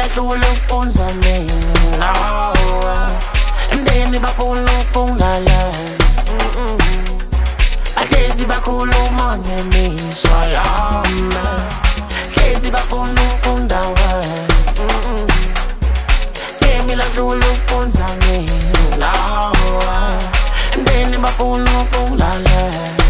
lufunza mina Mndeni bafuna ukungala Ahlezi bakhuluma ngemiswa yami Hlezi bafuna ukundawa Ngemi lufunza mina Mndeni bafuna ukungala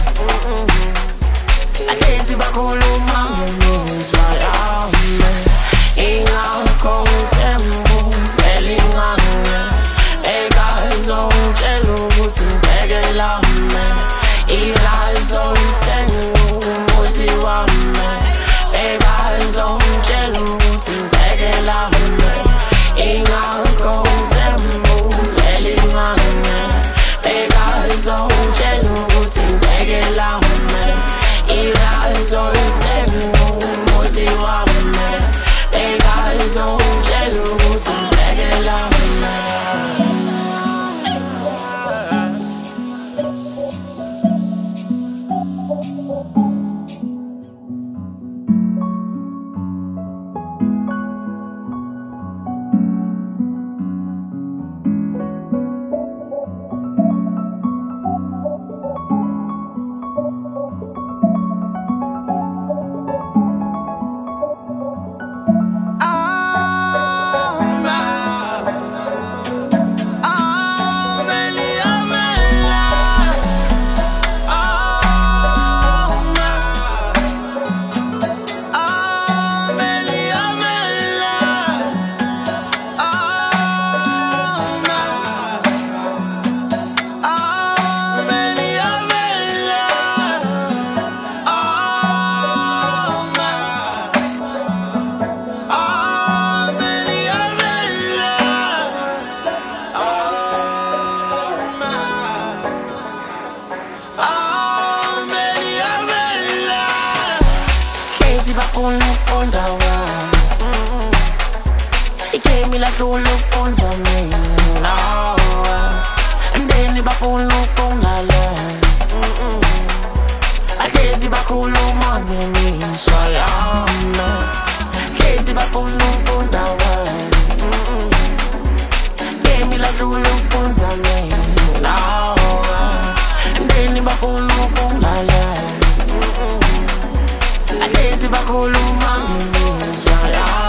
Ahlezi bakhuluma ngemiswa yami Ingakho uthembu velingane Ekazongitshela ukuthi ngibheke lami Ilazolithengu umuzi wami Ekazongitshela ukuthi ngibheke lami Ingakho uthembu velingane Ekazongitshela ukuthi ngibheke lami Ilazolithengu umuzi wami Ekazongitshela ukuthi ngibheke lami Bafuna ukundawa Igemi lufunza mina Mndeni bafuna ukungala Ahlezi bakhuluma ngemiswa yami Hlezi bafuna ukundawa Igemi lufunza mina Mndeni bafuna ukungala Ahlezi bakhuluma ngemiswa yami